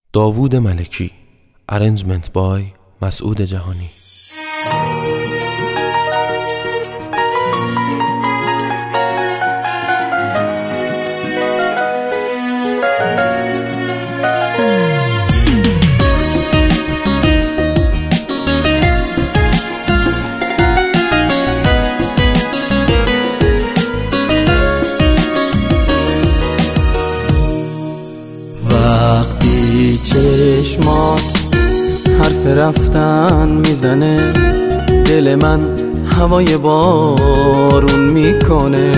داوود ملکی. ارنجمنت بای مسعود جهانی. چشمات حرف رفتن میزنه، دل من هوای بارون میکنه.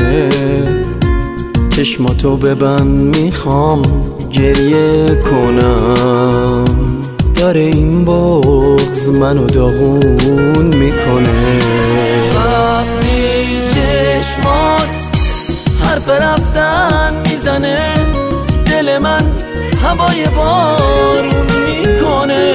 چشماتو ببند میخوام گریه کنم، داره این بغض منو داغون میکنه. وقتی چشمات حرف رفتن میزنه، دل من هوای بارون میکنه.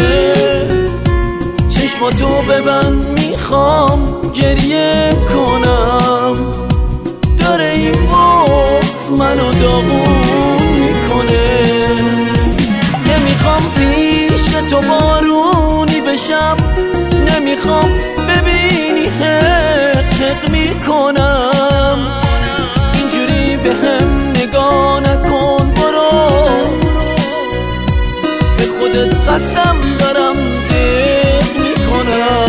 چشماتو ببند میخوام گریه کنم، داره این بغض منو داغون میکنه. نمیخوام پیش تو بارونی بشم، نمیخوام ببینی حق میکنم. اینجوری به هم نگاه نکن، برو به خودت قسم دارم دق میکنم.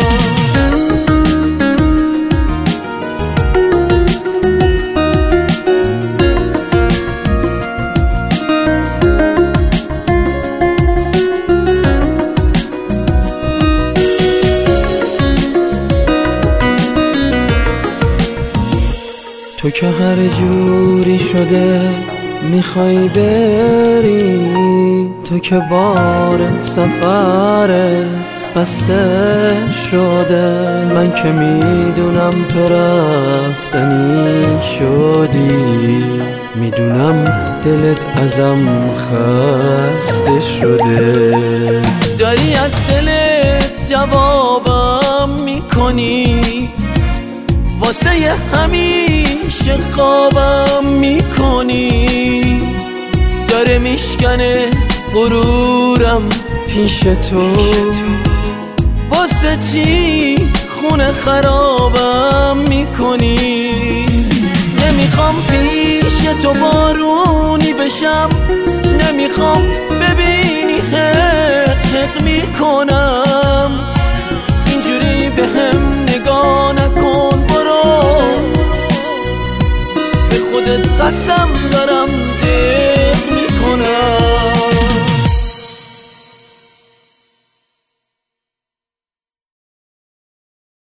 تو که هر جوری شده میخوای بری، تو که بار سفرت بسته شده. من که میدونم تو رفتنی شدی، میدونم دلت ازم خسته شده. داری از دلت جوابم میکنی، واسه همیشه خوابم میکنی. داره میشکنه غرورم پیش تو، واسه چی خونه خرابم میکنی. نمیخوام پیش تو بارونی بشم، نمیخوام